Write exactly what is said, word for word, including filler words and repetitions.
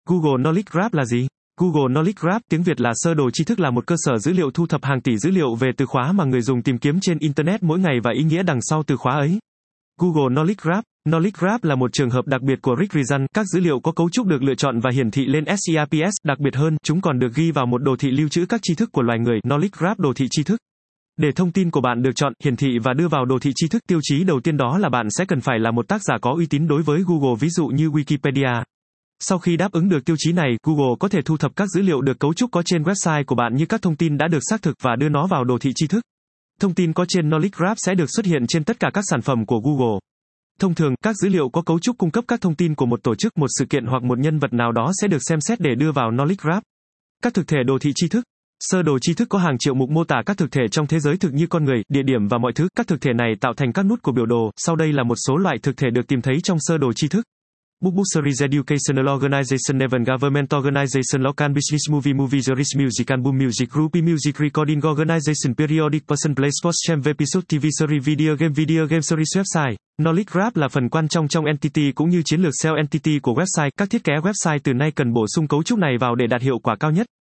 Google Knowledge Graph là gì? Google Knowledge Graph, tiếng Việt là sơ đồ tri thức, là một cơ sở dữ liệu thu thập hàng tỷ dữ liệu về từ khóa mà người dùng tìm kiếm trên Internet mỗi ngày và ý nghĩa đằng sau từ khóa ấy. Google Knowledge Graph. Knowledge Graph là một trường hợp đặc biệt của Regression. Các dữ liệu có cấu trúc được lựa chọn và hiển thị lên SERPs. Đặc biệt hơn, chúng còn được ghi vào một đồ thị lưu trữ các tri thức của loài người. Knowledge Graph, đồ thị tri thức. Để thông tin của bạn được chọn, hiển thị và đưa vào đồ thị tri thức, tiêu chí đầu tiên đó là bạn sẽ cần phải là một tác giả có uy tín đối với Google, ví dụ như Wikipedia. Sau khi đáp ứng được tiêu chí này, Google có thể thu thập các dữ liệu được cấu trúc có trên website của bạn như các thông tin đã được xác thực và đưa nó vào đồ thị tri thức. Thông tin có trên Knowledge Graph sẽ được xuất hiện trên tất cả các sản phẩm của Google. Thông thường, các dữ liệu có cấu trúc cung cấp các thông tin của một tổ chức, một sự kiện hoặc một nhân vật nào đó sẽ được xem xét để đưa vào Knowledge Graph. Các thực thể đồ thị tri thức. Sơ đồ tri thức có hàng triệu mục mô tả các thực thể trong thế giới thực như con người, địa điểm và mọi thứ. Các thực thể này tạo thành các nút của biểu đồ. Sau đây là một số loại thực thể được tìm thấy trong sơ đồ tri thức. Book Book Series Educational Organization Event Government Organization Local Business Movie Movie Series Music Album Music Group Music Recording Organization Periodic Person Place Post Champ Episode ti vi Series Video Game Video Game Series Website. Knowledge Graph là phần quan trọng trong Entity cũng như chiến lược ét e o Entity của website. Các thiết kế website từ nay cần bổ sung cấu trúc này vào để đạt hiệu quả cao nhất.